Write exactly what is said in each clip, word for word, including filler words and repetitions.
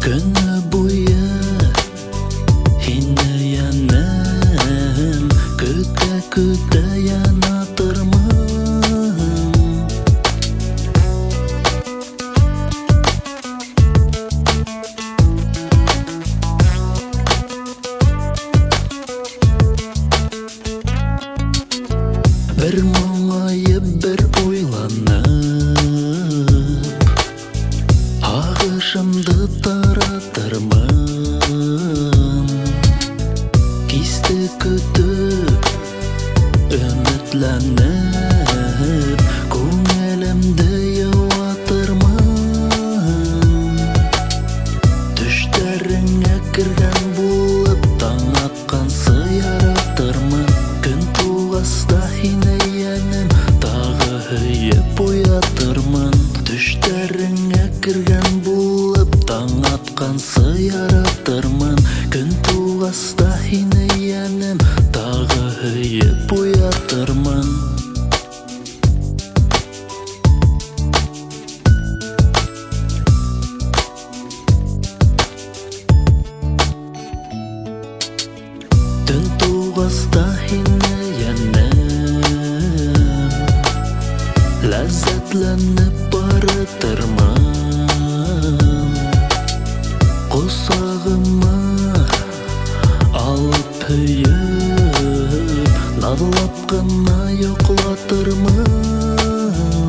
Күні бойы Хине яным Күтә-күтә янатырмын. Bir muңайып, bir ойланып, ағышымды таратырмын. Кисті күтіп, үмітләніп, көңілімді юатырмын. Түштеріңе кірген болып, таң атқансы яратырмын. Күн туғаста хине яным, тағы хүйіп оятырмын. Түштеріңе кірген болып, таң атқансы яратырмын. Күн туғаста хине яным, тағы хүйіп оятырмын. Түн туғаста хине яным, ләззәтләнеп барытырмын. Қосағыма алып хүйіп, надлап қына йоқлатырмын.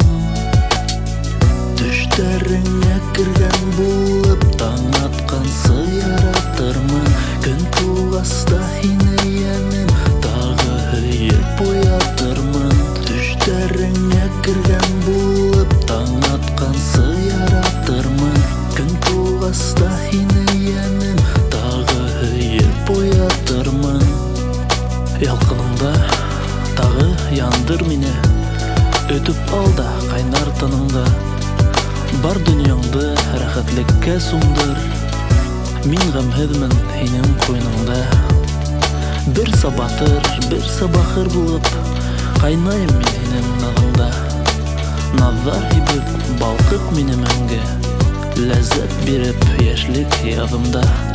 Түштеріңе кірген болып, таң атқансы яратырмын. Күн туғаста хине яным, тағы хүйіп оятырмын. Түштеріңе кірген болып, таң атқансы яратырмын. Күн туғаста хине яным, тағы хүйіп оятырмын. Ялқыныңда тағы яндыр мені, өтіп алда қайнар тыныңда. Бар дүнияңды рәхәтлеккә сумдыр, мин ғәмһеҙмен һинең ҡуйныңда. Бер сабатыр, бер сабахыр булып, ҡайнайым мин һинең наҙыңда. Наҙҙар һибеп, балҡыҡ мине мәңге, ләззәт биреп йәшлек яҙымда.